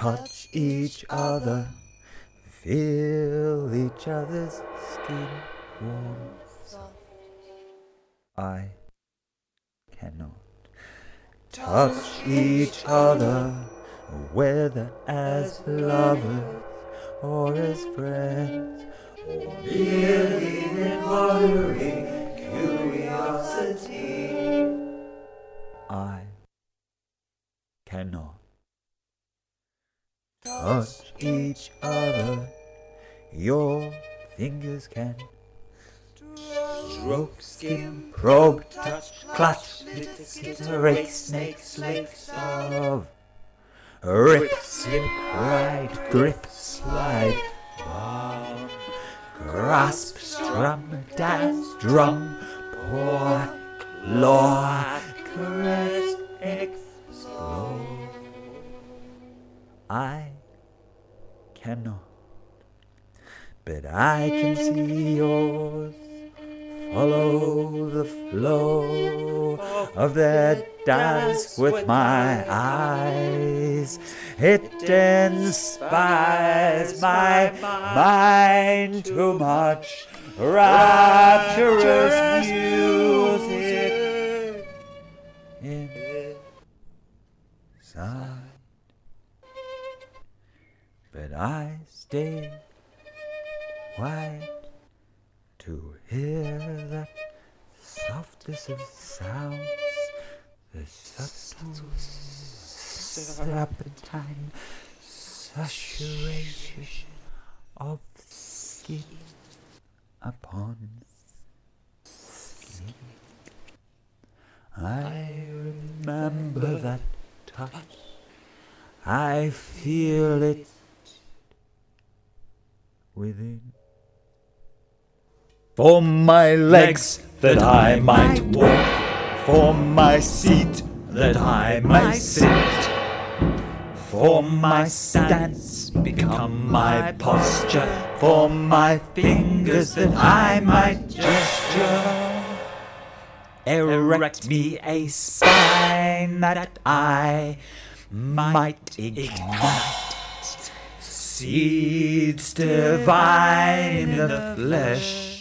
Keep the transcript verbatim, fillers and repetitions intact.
touch each other, feel each other's skin warm, soft. I cannot touch each other, whether as lovers or as friends, or merely in wondering curiosity. I cannot touch each other. Your fingers can stroke, skim, probe, touch, clutch, lift, skitter, rake, snake, slakes of rip, slip, ride, grip, slide, bomb, grasp, strum, dance, drum, pour, claw, caress, explode. I cannot, but I can see yours. Follow the flow of their dance with my eyes. It inspires my mind too much. Rapturous music inside. But I stay quiet to hear that softest of sounds, the subtle serpentine susurration of skin upon skin. I remember that touch, I feel it within. For my legs, that I might walk, for my seat, that I might sit, for my stance, become my posture, for my fingers, that I might gesture. Erect me a spine, that I might ignite seeds divine in the flesh.